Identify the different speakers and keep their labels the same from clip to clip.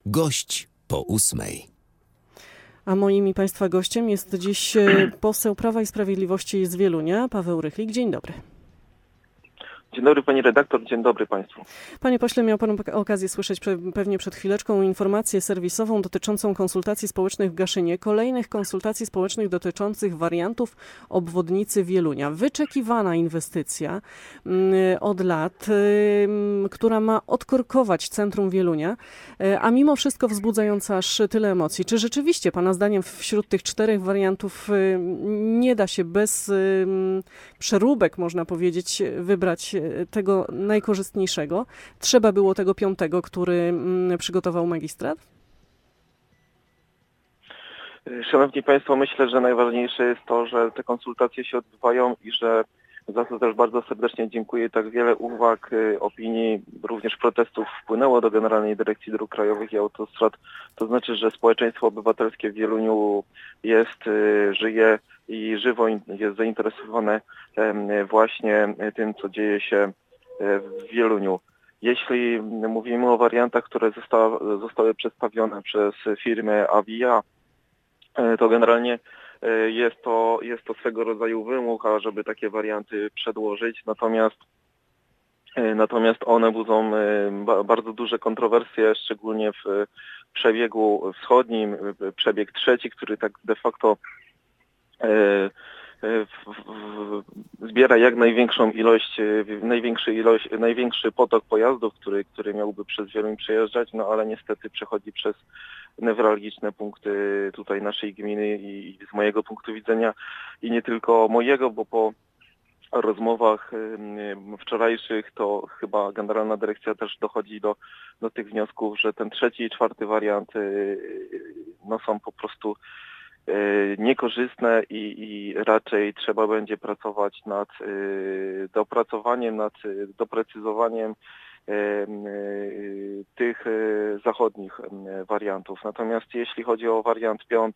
Speaker 1: Gość po 8:00.
Speaker 2: A moim i Państwa gościem jest dziś poseł Prawa i Sprawiedliwości z Wielunia, Paweł Rychlik. Dzień dobry.
Speaker 3: Dzień dobry pani redaktor, dzień dobry państwu.
Speaker 2: Panie pośle, miał pan okazję słyszeć pewnie przed chwileczką informację serwisową dotyczącą konsultacji społecznych w Gaszynie, kolejnych konsultacji społecznych dotyczących wariantów obwodnicy Wielunia. Wyczekiwana inwestycja od lat, która ma odkorkować centrum Wielunia, a mimo wszystko wzbudzająca aż tyle emocji. Czy rzeczywiście pana zdaniem wśród tych 4 wariantów nie da się bez przeróbek, można powiedzieć, wybrać tego najkorzystniejszego? Trzeba było tego 5., który przygotował magistrat?
Speaker 3: Szanowni Państwo, myślę, że najważniejsze jest to, że te konsultacje się odbywają i że za to też bardzo serdecznie dziękuję. Tak wiele uwag, opinii, również protestów wpłynęło do Generalnej Dyrekcji Dróg Krajowych i Autostrad. To znaczy, że społeczeństwo obywatelskie w Wieluniu żyje i żywo jest zainteresowane właśnie tym, co dzieje się w Wieluniu. Jeśli mówimy o wariantach, które zostały przedstawione przez firmę Avia, to generalnie jest to swego rodzaju wymóg, żeby takie warianty przedłożyć, natomiast one budzą bardzo duże kontrowersje, szczególnie w przebiegu wschodnim, przebieg trzeci, który tak de facto zbiera jak największą największy potok pojazdów, który miałby przez Wieluń przejeżdżać, no ale niestety przechodzi przez newralgiczne punkty tutaj naszej gminy i z mojego punktu widzenia i nie tylko mojego, bo po rozmowach wczorajszych to chyba Generalna Dyrekcja też dochodzi do tych wniosków, że ten 3. i 4. wariant są po prostu niekorzystne i raczej trzeba będzie pracować nad dopracowaniem, nad doprecyzowaniem tych zachodnich wariantów. Natomiast jeśli chodzi o wariant 5,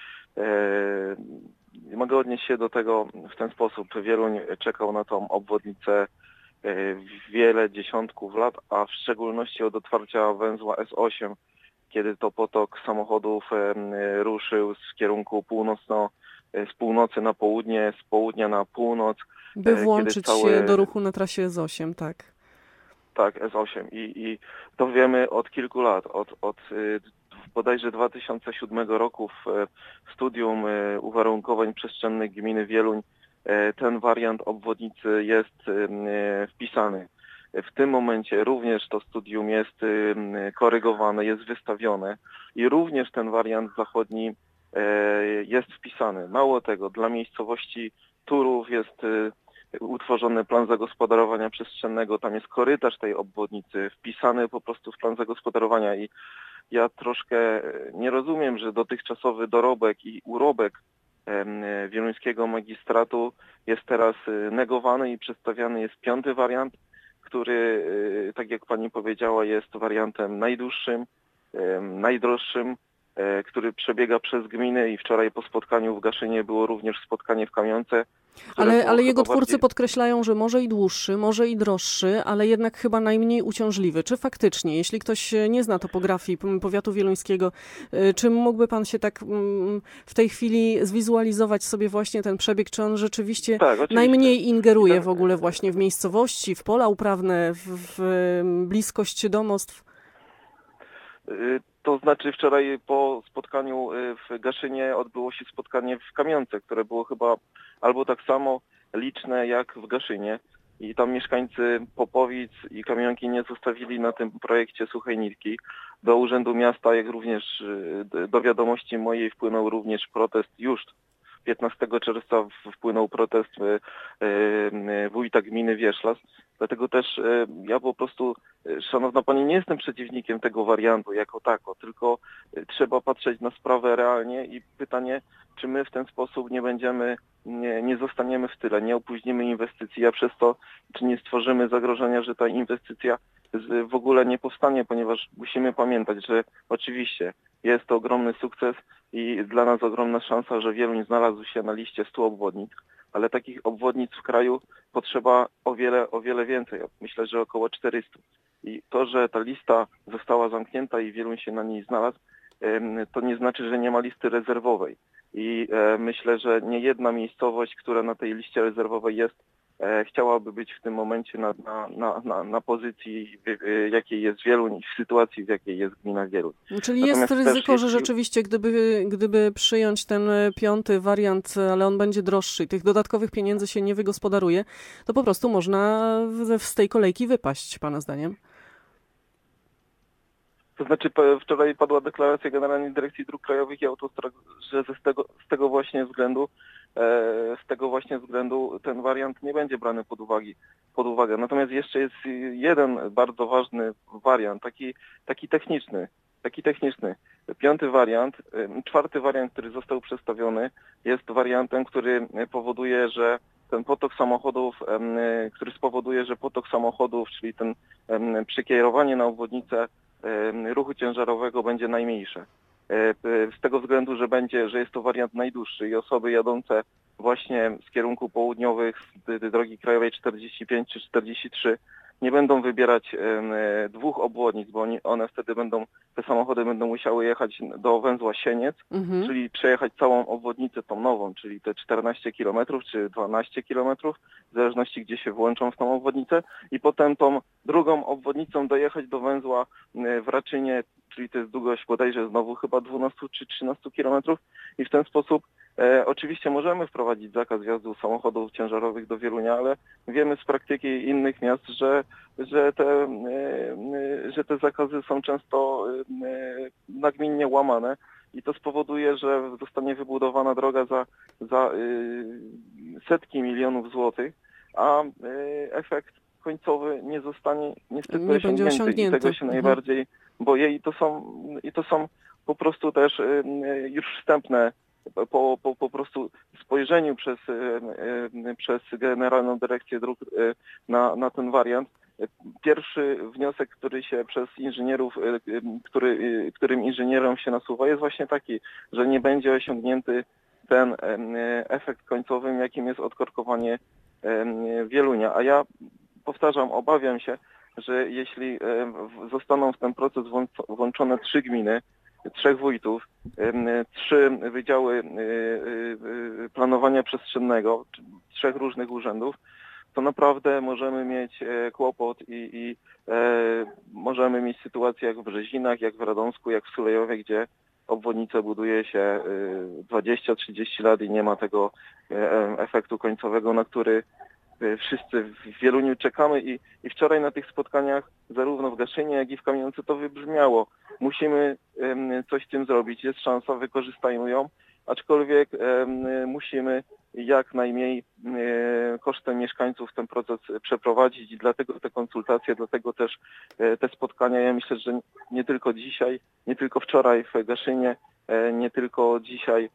Speaker 3: mogę odnieść się do tego w ten sposób. Wieluń czekał na tą obwodnicę wiele dziesiątków lat, a w szczególności od otwarcia węzła S8, kiedy to potok samochodów ruszył z kierunku z północy na południe, z południa na północ.
Speaker 2: By włączyć się do ruchu na trasie S8, tak.
Speaker 3: Tak, S8. I to wiemy od kilku lat. Od bodajże 2007 roku w studium uwarunkowań przestrzennych gminy Wieluń ten wariant obwodnicy jest wpisany. W tym momencie również to studium jest korygowane, jest wystawione i również ten wariant zachodni jest wpisany. Mało tego, dla miejscowości Turów jest utworzony plan zagospodarowania przestrzennego, tam jest korytarz tej obwodnicy wpisany po prostu w plan zagospodarowania i ja troszkę nie rozumiem, że dotychczasowy dorobek i urobek wieluńskiego magistratu jest teraz negowany i przedstawiany jest 5. wariant, który, tak jak pani powiedziała, jest wariantem najdłuższym, najdroższym, który przebiega przez gminę i wczoraj po spotkaniu w Gaszynie było również spotkanie w Kamionce.
Speaker 2: Ale jego twórcy podkreślają, że może i dłuższy, może i droższy, ale jednak chyba najmniej uciążliwy. Czy faktycznie, jeśli ktoś nie zna topografii powiatu wieluńskiego, czy mógłby pan się tak w tej chwili zwizualizować sobie właśnie ten przebieg, czy on rzeczywiście najmniej ingeruje w ogóle właśnie w miejscowości, w pola uprawne, w bliskość domostw?
Speaker 3: To znaczy wczoraj po spotkaniu w Gaszynie odbyło się spotkanie w Kamionce, które było chyba albo tak samo liczne jak w Gaszynie i tam mieszkańcy Popowic i Kamionki nie zostawili na tym projekcie suchej nitki. Do Urzędu Miasta, jak również do wiadomości mojej wpłynął również protest już 15 czerwca wpłynął protest wójta gminy Wierzchlas. Dlatego też ja po prostu, szanowna pani, nie jestem przeciwnikiem tego wariantu jako tako, tylko trzeba patrzeć na sprawę realnie i pytanie, czy my w ten sposób nie zostaniemy w tyle, nie opóźnimy inwestycji, a przez to, czy nie stworzymy zagrożenia, że ta inwestycja w ogóle nie powstanie, ponieważ musimy pamiętać, że oczywiście jest to ogromny sukces i dla nas ogromna szansa, że Wieluń znalazł się na liście 100 obwodnic, ale takich obwodnic w kraju potrzeba o wiele więcej. Myślę, że około 400. I to, że ta lista została zamknięta i Wieluń się na niej znalazł, to nie znaczy, że nie ma listy rezerwowej. I myślę, że nie jedna miejscowość, która na tej liście rezerwowej jest, chciałaby być w tym momencie na pozycji, jakiej jest Wieluń, w sytuacji, w jakiej jest gmina Wieluń.
Speaker 2: Czyli
Speaker 3: Natomiast
Speaker 2: jest
Speaker 3: też
Speaker 2: ryzyko, że rzeczywiście gdyby przyjąć ten 5. wariant, ale on będzie droższy i tych dodatkowych pieniędzy się nie wygospodaruje, to po prostu można z tej kolejki wypaść, pana zdaniem?
Speaker 3: To znaczy wczoraj padła deklaracja Generalnej Dyrekcji Dróg Krajowych i Autostrad, że z tego właśnie względu ten wariant nie będzie brany pod uwagę. Natomiast jeszcze jest jeden bardzo ważny wariant, taki techniczny. 5. wariant, 4. wariant, który został przedstawiony, jest wariantem, który powoduje, że ten potok samochodów, czyli ten przekierowanie na obwodnicę ruchu ciężarowego będzie najmniejsze. Z tego względu, że jest to wariant najdłuższy i osoby jadące właśnie z kierunków południowych z drogi krajowej 45 czy 43 nie będą wybierać 2 obwodnic, bo te samochody będą musiały jechać do węzła Sieniec, czyli przejechać całą obwodnicę tą nową, czyli te 14 km czy 12 km, w zależności gdzie się włączą w tą obwodnicę i potem tą drugą obwodnicą dojechać do węzła w Raczynie, czyli to jest długość bodajże znowu chyba 12 czy 13 km i w ten sposób oczywiście możemy wprowadzić zakaz wjazdu samochodów ciężarowych do Wielunia, ale wiemy z praktyki innych miast, że te zakazy są często nagminnie łamane i to spowoduje, że zostanie wybudowana droga za setki milionów złotych, a efekt końcowy nie zostanie niestety osiągnięty. I tego się najbardziej boję i to są po prostu też już wstępne po prostu spojrzeniu przez Generalną Dyrekcję Dróg na ten wariant. Pierwszy wniosek, który się przez inżynierów, którym inżynierom się nasuwa, jest właśnie taki, że nie będzie osiągnięty ten efekt końcowy, jakim jest odkorkowanie Wielunia. A ja powtarzam, obawiam się, że jeśli zostaną w ten proces włączone 3 gminy, 3 wójtów, 3 wydziały planowania przestrzennego, 3 różnych urzędów, to naprawdę możemy mieć kłopot i możemy mieć sytuację jak w Brzezinach, jak w Radomsku, jak w Sulejowie, gdzie obwodnicę buduje się 20-30 lat i nie ma tego efektu końcowego, na który wszyscy w Wieluniu czekamy i wczoraj na tych spotkaniach zarówno w Gaszynie, jak i w Kamieńcu to wybrzmiało. Musimy coś z tym zrobić, jest szansa, wykorzystajmy ją, aczkolwiek musimy jak najmniej kosztem mieszkańców ten proces przeprowadzić i dlatego te konsultacje, dlatego też te spotkania. Ja myślę, że nie tylko dzisiaj, nie tylko wczoraj w Gaszynie, nie tylko dzisiaj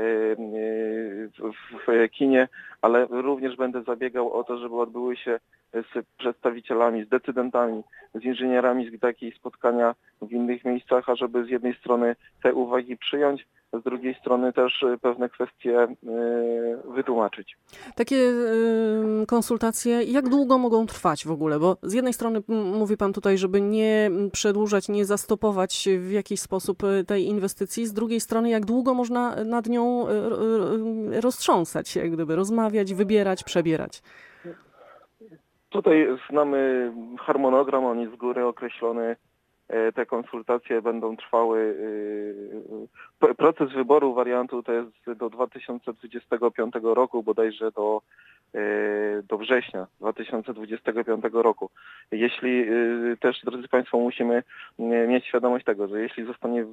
Speaker 3: w kinie, ale również będę zabiegał o to, żeby odbyły się z przedstawicielami, z decydentami, z inżynierami takie spotkania w innych miejscach, ażeby z jednej strony te uwagi przyjąć, a z drugiej strony też pewne kwestie wytłumaczyć.
Speaker 2: Takie konsultacje, jak długo mogą trwać w ogóle? Bo z jednej strony mówi pan tutaj, żeby nie przedłużać, nie zastopować w jakiś sposób tej inwestycji, z drugiej strony jak długo można nad nią roztrząsać, jak gdyby rozmawiać, wybierać, przebierać?
Speaker 3: Tutaj znamy harmonogram, on jest z góry określony. Te konsultacje będą trwały. Proces wyboru wariantu to jest do 2025 roku, bodajże do września 2025 roku. Jeśli też, drodzy Państwo, musimy mieć świadomość tego, że jeśli zostanie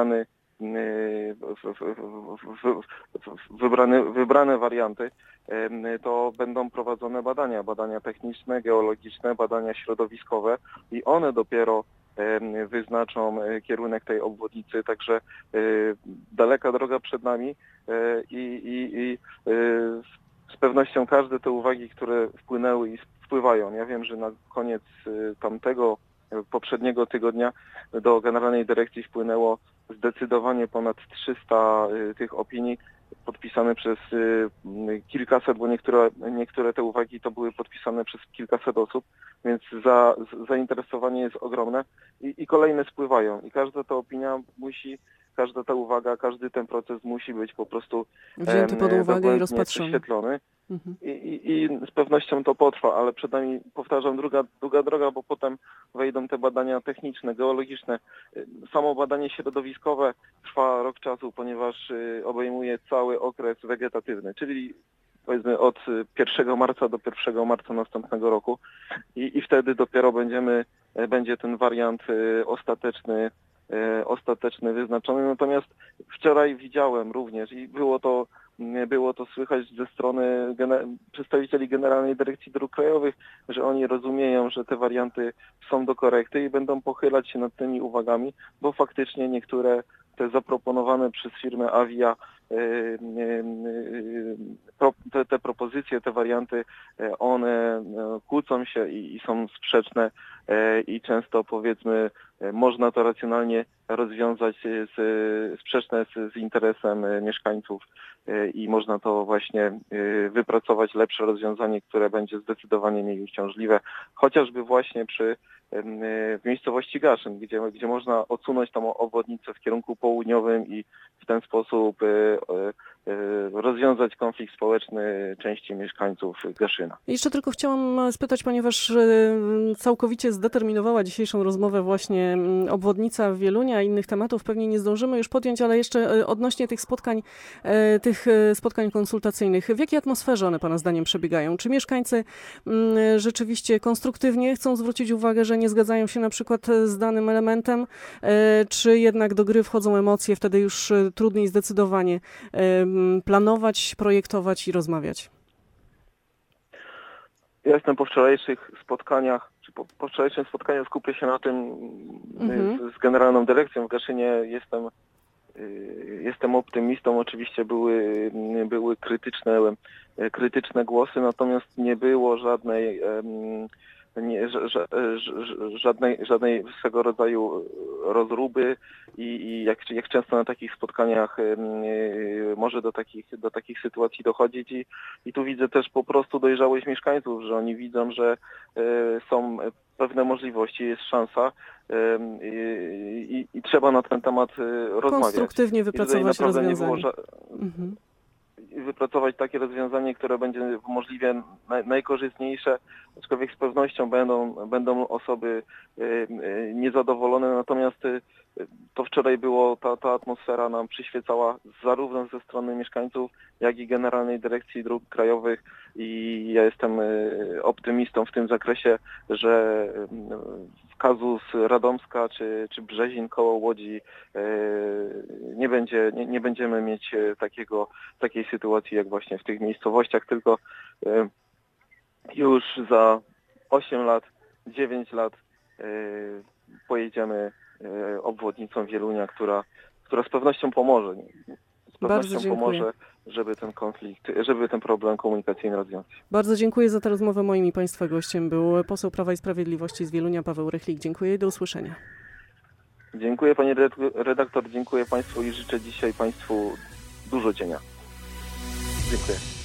Speaker 3: wybrane warianty, to będą prowadzone badania techniczne, geologiczne, badania środowiskowe i one dopiero wyznaczą kierunek tej obwodnicy, także daleka droga przed nami i z pewnością każde te uwagi, które wpłynęły i wpływają. Ja wiem, że na koniec poprzedniego tygodnia do Generalnej Dyrekcji wpłynęło zdecydowanie ponad 300 tych opinii. podpisany przez kilkaset, bo niektóre te uwagi to były podpisane przez kilkaset osób, więc zainteresowanie jest ogromne i kolejne spływają i każda ta opinia każda ta uwaga, każdy ten proces musi być po prostu
Speaker 2: wzięty pod uwagę i rozpatrzony.
Speaker 3: Prześwietlony. I z pewnością to potrwa, ale przed nami, powtarzam, długa droga, bo potem wejdą te badania techniczne, geologiczne. Samo badanie środowiskowe trwa rok czasu, ponieważ obejmuje cały okres wegetatywny, czyli powiedzmy od 1 marca do 1 marca następnego roku i wtedy dopiero będzie ten wariant ostateczny wyznaczony. Natomiast wczoraj widziałem również i było to słychać ze strony przedstawicieli Generalnej Dyrekcji Dróg Krajowych, że oni rozumieją, że te warianty są do korekty i będą pochylać się nad tymi uwagami, bo faktycznie niektóre te zaproponowane przez firmę Avia te propozycje, te warianty, one kłócą się i są sprzeczne i często powiedzmy można to racjonalnie rozwiązać sprzeczne z interesem mieszkańców i można to właśnie wypracować lepsze rozwiązanie, które będzie zdecydowanie mniej uciążliwe, chociażby właśnie w miejscowości Gaszyn, gdzie można odsunąć tą obwodnicę w kierunku południowym i w ten sposób rozwiązać konflikt społeczny części mieszkańców Gaszyna.
Speaker 2: Jeszcze tylko chciałam spytać, ponieważ całkowicie zdeterminowała dzisiejszą rozmowę właśnie obwodnica Wielunia i innych tematów pewnie nie zdążymy już podjąć, ale jeszcze odnośnie tych spotkań konsultacyjnych. W jakiej atmosferze one Pana zdaniem przebiegają? Czy mieszkańcy rzeczywiście konstruktywnie chcą zwrócić uwagę, że nie zgadzają się na przykład z danym elementem, czy jednak do gry wchodzą emocje, wtedy już trudniej zdecydowanie planować, projektować i rozmawiać?
Speaker 3: Ja jestem po wczorajszych spotkaniach, czy po wczorajszym spotkaniu skupię się na tym z Generalną Dyrekcją w Gaszynie. Jestem optymistą. Oczywiście były krytyczne głosy, jak nie było żadnej swego rodzaju rozruby i jak często na takich spotkaniach może do takich sytuacji dochodzić i tu widzę też po prostu dojrzałość mieszkańców, że oni widzą, że są pewne możliwości, jest szansa i trzeba na ten temat rozmawiać.
Speaker 2: Konstruktywnie wypracować rozwiązanie.
Speaker 3: Wypracować takie rozwiązanie, które będzie możliwie najkorzystniejsze, aczkolwiek z pewnością będą osoby niezadowolone, natomiast to wczoraj ta atmosfera nam przyświecała zarówno ze strony mieszkańców, jak i Generalnej Dyrekcji Dróg Krajowych i ja jestem optymistą w tym zakresie, że kazus Radomska czy Brzezin koło Łodzi nie będziemy mieć takiej sytuacji jak właśnie w tych miejscowościach, tylko już za 8 lat, 9 lat pojedziemy obwodnicą Wielunia, która z pewnością pomoże. Pomoże, żeby ten problem komunikacyjny rozwiązać.
Speaker 2: Bardzo dziękuję za tę rozmowę. Moim i Państwa gościem był poseł Prawa i Sprawiedliwości z Wielunia Paweł Rychlik. Dziękuję i do usłyszenia.
Speaker 3: Dziękuję Pani redaktor, dziękuję Państwu i życzę dzisiaj Państwu dużo cienia. Dziękuję.